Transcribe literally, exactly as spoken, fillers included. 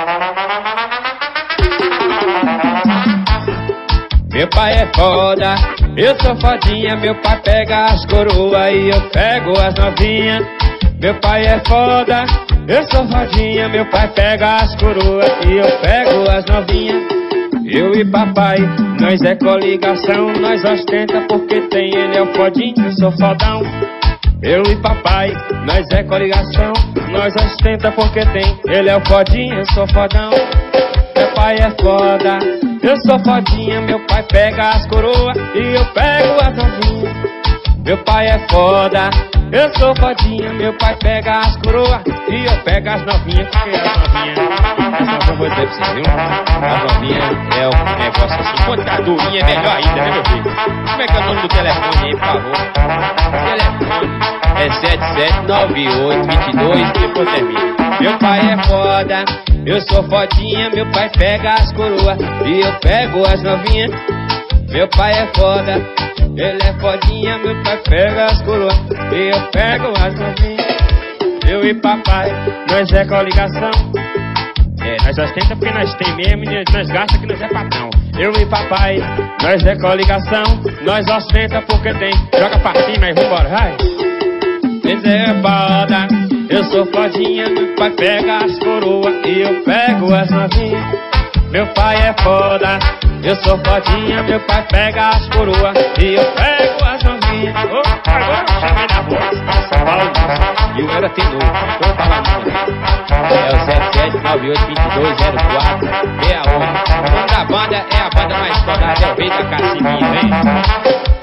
Meu pai é foda, eu sou fodinha. Meu pai pega as coroas e eu pego as novinhas. Meu pai é foda, eu sou fodinha. Meu pai pega as coroas e eu pego as novinhas. Eu e papai, nós é coligação. Nós ostenta porque tem, ele é o fodinho, eu sou fodão. Eu e papai, nós é coligação. Nós ostenta porque tem, ele é o fodinho, eu sou fodão. Meu pai é foda, eu sou fodinha. Meu pai pega as coroas e eu pego as novinhas. Meu pai é foda, eu sou fodinha. Meu pai pega as coroas e eu pego as novinhas. Porque as novinhas, as novinhas, vou dizer pra vocês, viu? As novinhas é um negócio assim, contadorinha é melhor ainda, né, meu filho? Como é que é o nome do telefone aí, por favor? O telefone é sete sete nove oito dois dois, depois termina. Meu pai é foda, eu sou fodinha. Meu pai pega as coroas e eu pego as novinhas. Meu pai é foda, ele é fodinha. Meu pai pega as coroas e eu pego as novinhas. Eu e papai, nós é coligação. É, nós ostenta porque nós tem mesmo e nós gasta que nós é patrão. Eu e papai, nós é coligação. Nós ostenta porque tem. Joga pra cima e vambora, vai. Eles é foda, eu sou fodinha. Meu pai pega as coroas e eu pego as novinhas. Meu pai é foda, eu sou fodinha. Meu pai pega as coroas e eu pego as novinhas. Oh, agora eu chamei na voz, São Paulo. E o era tem novo, tô falando. É o zero sete nove oito dois dois zero quatro seis um. O nome da banda é a banda mais foda, é o rei da Cassininha, vem.